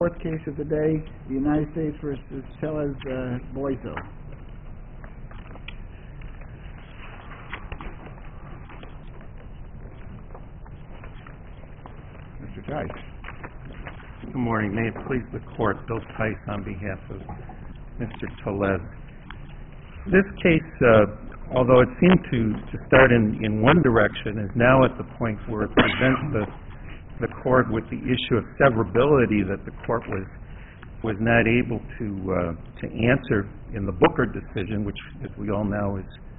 Fourth case of the day, the United States versus Tellez Boizo. Mr. Tice. Good morning. May it please the Court, Bill Tice on behalf of Mr. Tellez. This case, although it seemed to start in one direction, is now at the point where it presents the Court with the issue of severability that the Court was not able to answer in the Booker decision, which, as we all know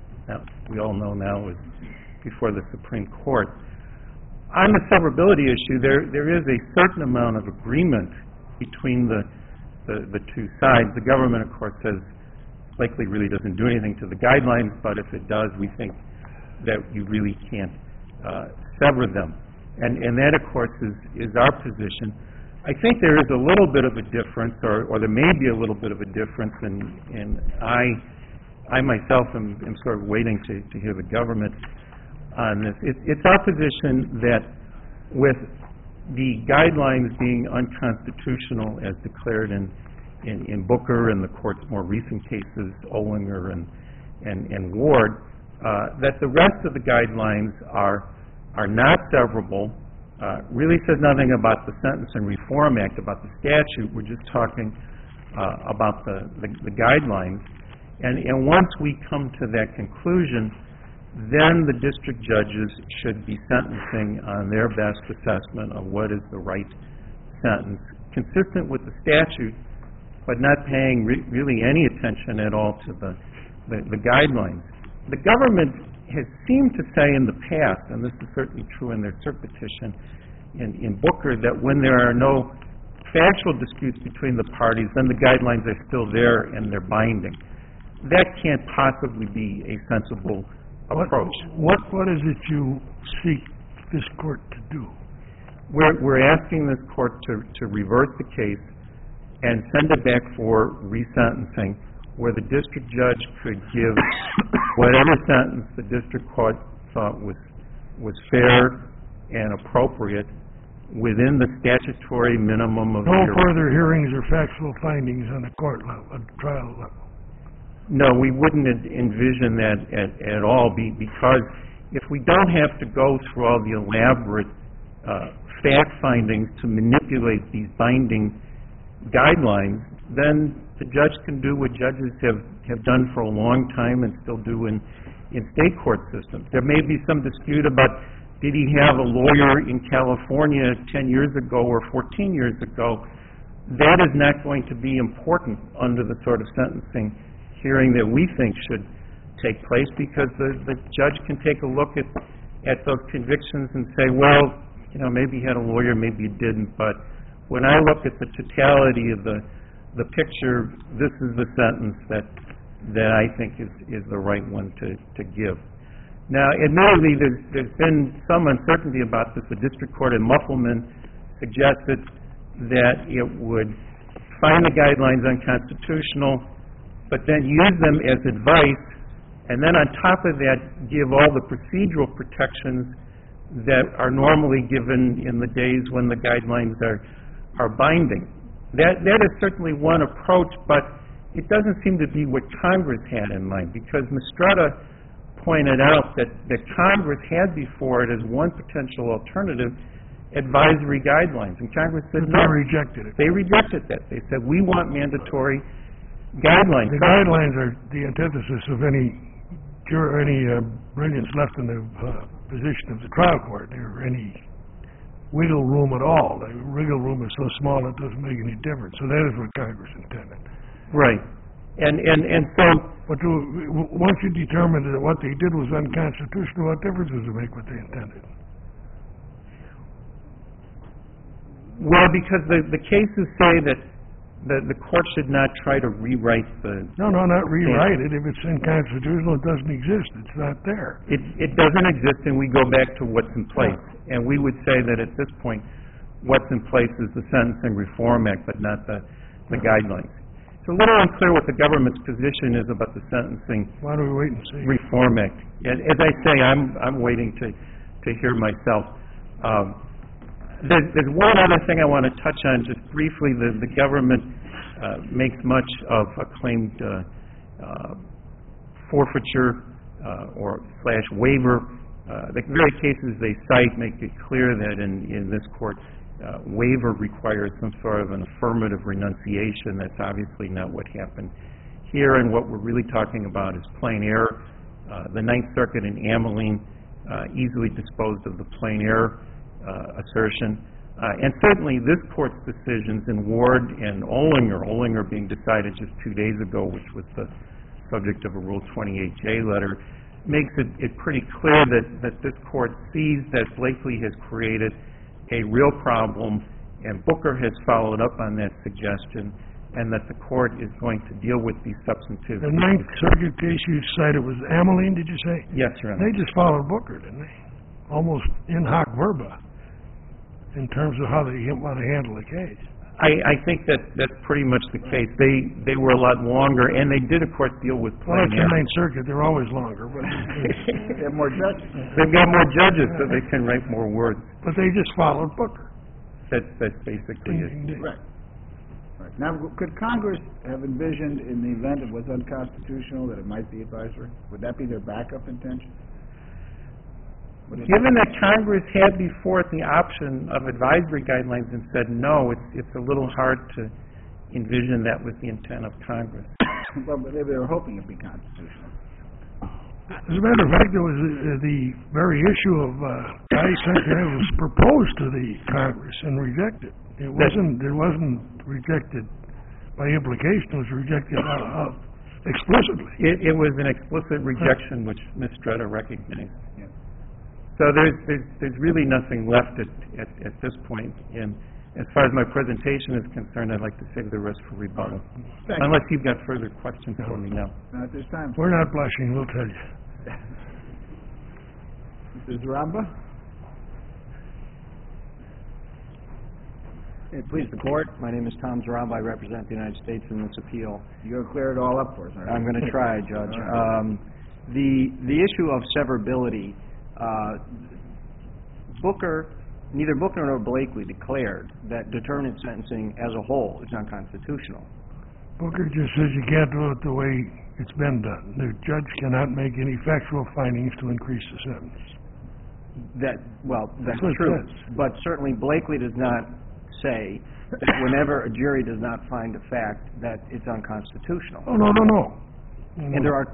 now, is before the Supreme Court. On the severability issue, there is a certain amount of agreement between the two sides. The government, of course, says likely really doesn't do anything to the guidelines, but if it does, we think that you really can't sever them. And that, of course, is our position. I think there is a little bit of a difference, or there may be a little bit of a difference, and I myself am sort of waiting to hear the government on this. It's our position that with the guidelines being unconstitutional as declared in Booker and the Court's more recent cases, Olinger and Ward, that the rest of the guidelines are not severable, really says nothing about the Sentencing Reform Act, about the statute. We're just talking about the guidelines. And once we come to that conclusion, then the district judges should be sentencing on their best assessment of what is the right sentence, consistent with the statute, but not paying really any attention at all to the guidelines. The government has seemed to say in the past, and this is certainly true in their cert petition in Booker, that when there are no factual disputes between the parties, then the guidelines are still there and they're binding. That can't possibly be a sensible approach. What is it you seek this Court to do? We're asking this Court to reverse the case and send it back for resentencing, where the district judge could give whatever sentence the district court thought was fair and appropriate within the statutory minimum of... No further hearings or factual findings on the court level, on the trial level? No, we wouldn't envision that at all, because if we don't have to go through all the elaborate fact findings to manipulate these binding guidelines, then the judge can do what judges have done for a long time and still do in state court systems. There may be some dispute about, did he have a lawyer in California 10 years ago or 14 years ago? That is not going to be important under the sort of sentencing hearing that we think should take place, because the judge can take a look at those convictions and say, well, maybe he had a lawyer, maybe he didn't, but when I look at the totality of the picture, this is the sentence that I think is the right one to give. Now, admittedly, there's been some uncertainty about this. The district court in Muffelman suggested that it would find the guidelines unconstitutional, but then use them as advice, and then on top of that, give all the procedural protections that are normally given in the days when the guidelines are binding. That is certainly one approach, but it doesn't seem to be what Congress had in mind, because Mistretta pointed out that Congress had before it as one potential alternative advisory guidelines, and Congress said no. They rejected it. They rejected that. They said, we want mandatory guidelines. The guidelines are the antithesis of any brilliance left in the position of the trial court, or any wiggle room at all. The wiggle room is so small it doesn't make any difference. So that is what Congress intended. Right. And so... But once you determined that what they did was unconstitutional, what difference does it make what they intended? Well, because the cases say that the court should not try to rewrite the... No, not rewrite it. If it's unconstitutional, it doesn't exist. It's not there. It doesn't exist, and we go back to what's in place. Yeah. And we would say that at this point, what's in place is the Sentencing Reform Act, but not the guidelines. It's a little unclear what the government's position is about the Sentencing Why don't we wait and see? Reform Act. And as I say, I'm waiting to hear myself. There's one other thing I want to touch on just briefly. The government makes much of a claimed forfeiture or / waiver. The very cases they cite make it clear that in this court, waiver requires some sort of an affirmative renunciation. That's obviously not what happened here, and what we're really talking about is plain error. The Ninth Circuit in Ameline easily disposed of the plain error assertion. And certainly this court's decisions in Ward and Olinger being decided just 2 days ago, which was the subject of a Rule 28J letter, makes it pretty clear that this court sees that Blakely has created a real problem, and Booker has followed up on that suggestion, and that the court is going to deal with these substantive The Ninth Circuit case you cited was Ameline, did you say? Yes, Your Honor. They just followed Booker, didn't they? Almost in hoc verba in terms of how they want to handle the case. I think that's pretty much the case. They were a lot longer, and they did, of course, deal with Well, plain that's the error. Ninth Circuit. They're always longer. But, They have more judges. They've got more judges, so they can write more words. but they just followed Booker. That's basically it. Right. Right. Now, could Congress have envisioned, in the event it was unconstitutional, that it might be advisory? Would that be their backup intention? Given that Congress had before it the option of advisory guidelines and said no, it's a little hard to envision that was the intent of Congress. Well, but they were hoping it'd be constitutional. As a matter of fact, there was the very issue of Guy Centennial was proposed to the Congress and rejected. It wasn't rejected by implication. It was rejected explicitly. It was an explicit rejection, which Ms. Stretta recognized. Yeah. So there's really nothing left at this point. And as far as my presentation is concerned, I'd like to save the rest for rebuttal. Thank you. Unless you've got further questions for me now. Not at this time. We're not blushing, we'll tell you. Mrs. Zaramba? Please, the court. My name is Tom Zaramba. I represent the United States in this appeal. You're going to clear it all up for us, aren't you? I'm going to try, Judge. All right. The issue of severability, neither Booker nor Blakely declared that determinate sentencing as a whole is unconstitutional. Booker just says you can't do it the way it's been done. The judge cannot make any factual findings to increase the sentence. That's what it true. says. But certainly Blakely does not say that whenever a jury does not find a fact that it's unconstitutional. Oh, no. And there are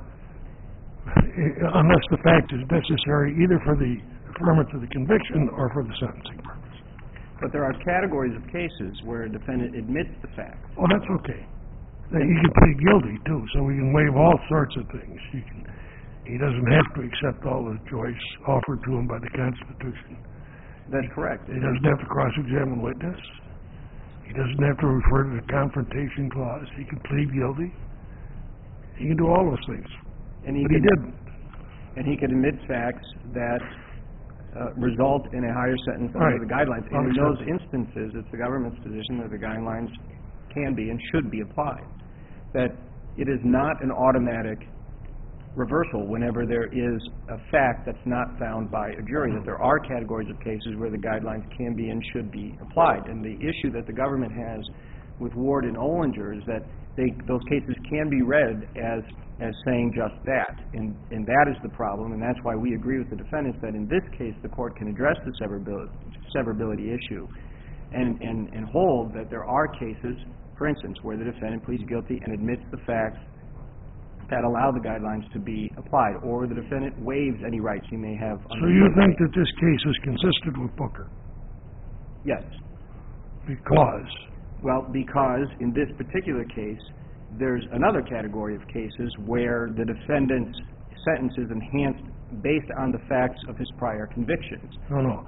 unless the fact is necessary either for the affirmance of the conviction or for the sentencing purpose. But there are categories of cases where a defendant admits the fact. Oh, that's okay. He can plead guilty, too, so we can waive all sorts of things. He doesn't have to accept all the choice offered to him by the Constitution. That's correct. He doesn't have to cross-examine witness. He doesn't have to refer to the Confrontation Clause. He can plead guilty. He can do all those things. But he didn't. And he could admit facts that result in a higher sentence under the guidelines. And in those instances, it's the government's position that the guidelines can be and should be applied. That it is not an automatic reversal whenever there is a fact that's not found by a jury, that there are categories of cases where the guidelines can be and should be applied. And the issue that the government has with Ward and Olinger is that those cases can be read as saying just that. And that is the problem, and that's why we agree with the defendants that in this case the court can address the severability issue and hold that there are cases, for instance, where the defendant pleads guilty and admits the facts that allow the guidelines to be applied, or the defendant waives any rights he may have. So you think that this case is consistent with Booker? Yes. Because? Well, because in this particular case, there's another category of cases where the defendant's sentence is enhanced based on the facts of his prior convictions. No.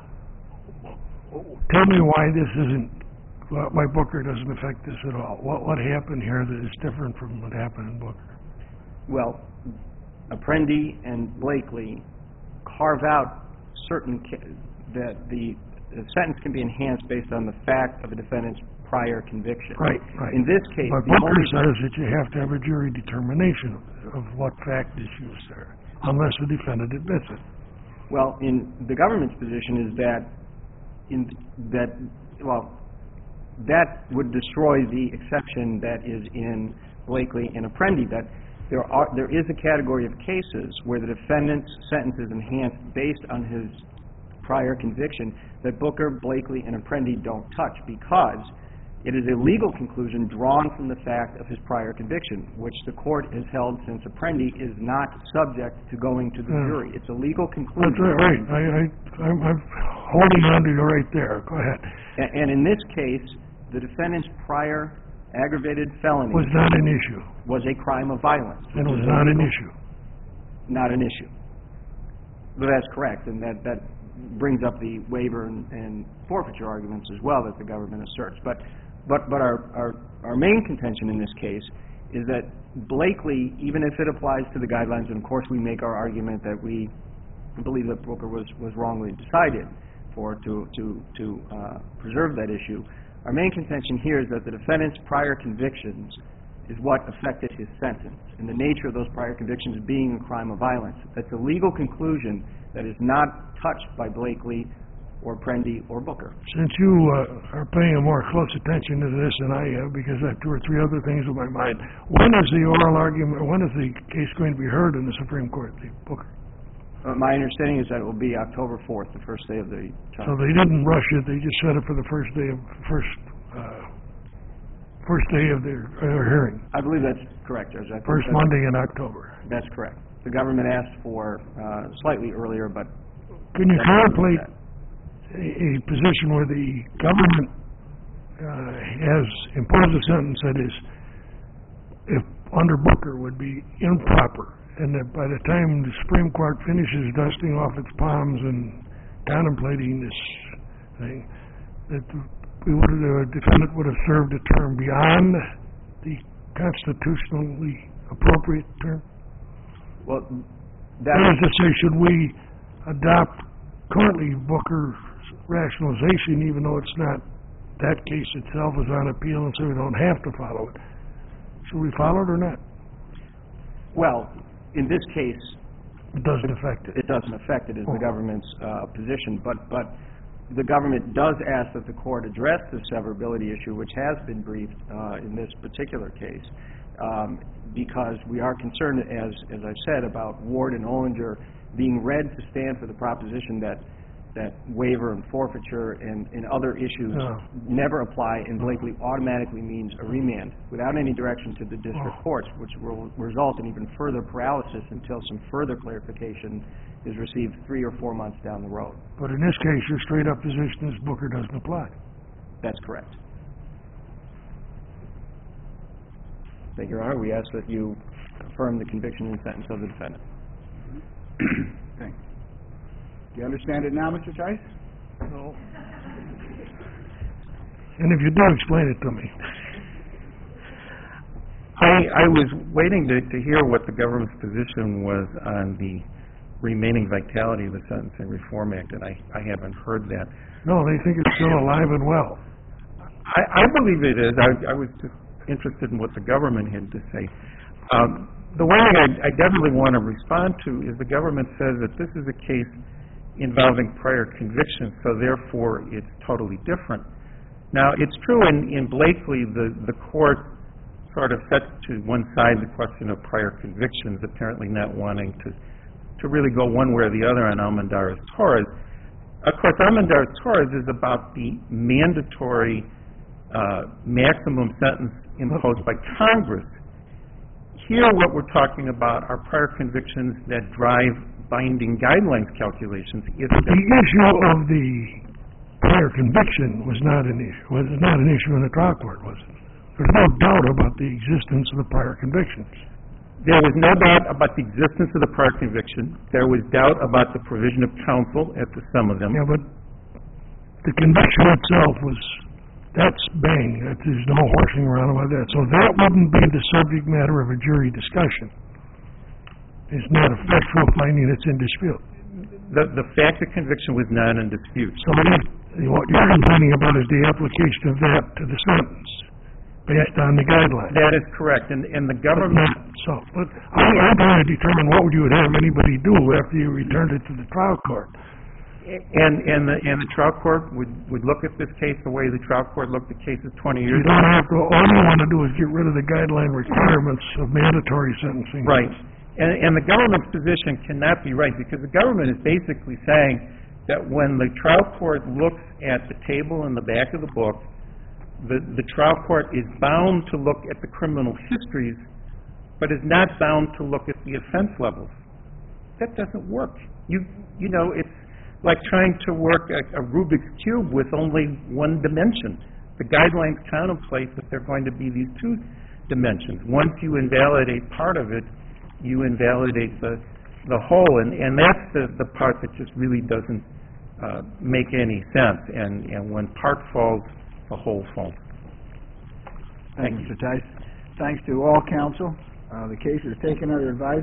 Tell me why Booker doesn't affect this at all. What happened here that is different from what happened in Booker? Well, Apprendi and Blakely carve out that the sentence can be enhanced based on the fact of a defendant's prior conviction. Right. In this case, but Booker says that you have to have a jury determination of what fact is used there, unless the defendant admits it. Well, in the government's position is that that would destroy the exception that is in Blakely and Apprendi, that there is a category of cases where the defendant's sentence is enhanced based on his prior conviction that Booker, Blakely, and Apprendi don't touch, because it is a legal conclusion drawn from the fact of his prior conviction, which the court has held since Apprendi is not subject to going to the jury. It's a legal conclusion. That's right. I'm holding on to you right there. Go ahead. And in this case, the defendant's prior aggravated felony was not an issue. Was a crime of violence. And it was not an issue. Not an issue. But that's correct, and that brings up the waiver and forfeiture arguments as well that the government asserts. But our main contention in this case is that Blakely, even if it applies to the guidelines, and of course we make our argument that we believe that Booker was wrongly decided to preserve that issue, our main contention here is that the defendant's prior convictions is what affected his sentence, and the nature of those prior convictions being a crime of violence. That's a legal conclusion that is not touched by Blakely or Apprendi or Booker. Since you are paying a more close attention to this than I have, because I have two or three other things in my mind, when is the oral argument, when is the case going to be heard in the Supreme Court, the Booker? My understanding is that it will be October 4th, the first day of the trial. So they didn't rush it, they just set it for the first day of their hearing. I believe that's correct, Judge. First Monday in October. That's correct. The government asked for slightly earlier, but... Can you contemplate a position where the government has imposed a sentence that is, if under Booker, would be improper, and that by the time the Supreme Court finishes dusting off its palms and contemplating this thing, that the defendant would have served a term beyond the constitutionally appropriate term? Well, that is to say, should we adopt currently Booker's rationalization, even though it's not, that case itself is on appeal, and so we don't have to follow it? Should we follow it or not? Well, in this case... It doesn't affect it. It doesn't affect it as the government's position, but the government does ask that the court address the severability issue, which has been briefed in this particular case, because we are concerned, as I've said, about Ward and Ollinger being read to stand for the proposition that waiver and forfeiture and other issues never apply, and Blakely automatically means a remand without any direction to the district courts, which will result in even further paralysis until some further clarification is received 3 or 4 months down the road. But in this case, your straight-up position is Booker doesn't apply. That's correct. Thank you, Your Honor. We ask that you affirm the conviction and sentence of the defendant. Thank you. Do you understand it now, Mr. Tice? No. And if you do, explain it to me. I was waiting to hear what the government's position was on the remaining vitality of the Sentencing Reform Act, and I haven't heard that. No, they think it's still alive and well. I believe it is. I was just interested in what the government had to say. The one thing I definitely want to respond to is the government says that this is a case involving prior convictions, so therefore it's totally different. Now, it's true in Blakely, the court sort of set to one side the question of prior convictions, apparently not wanting to really go one way or the other on Almendarez-Torres. Of course, Almendarez-Torres is about the mandatory maximum sentence imposed by Congress. Here, what we're talking about are prior convictions that drive binding guidelines calculations. The issue of the prior conviction was not an issue. Was not an issue in the trial court, was it? There's no doubt about the existence of the prior convictions. There was no doubt about the existence of the prior conviction. There was doubt about the provision of counsel as to some of them. Yeah, but the conviction itself was, that's bang. There's no horsing around about that. So that wouldn't be the subject matter of a jury discussion. It's not a factual finding that's in dispute. The fact of conviction was not in dispute. So what you're complaining about is the application of that to the sentence based on the guidelines. That is correct, and the government... But I'm trying to determine what would you have anybody do after you returned it to the trial court. And the trial court would look at this case the way the trial court looked at cases 20 years You ago. don't have to, all you want to do is get rid of the guideline requirements of mandatory sentencing. Right. And the government's position cannot be right, because the government is basically saying that when the trial court looks at the table in the back of the book, the trial court is bound to look at the criminal histories, but is not bound to look at the offense levels. That doesn't work. You know, it's like trying to work a Rubik's Cube with only one dimension. The guidelines contemplate that there are going to be these two dimensions. Once you invalidate part of it, you invalidate the whole, and that's the part that just really doesn't make any sense. And when part falls, the whole falls. Thank you, Mr. Tice. Thanks to all counsel. The case is taken under advisement.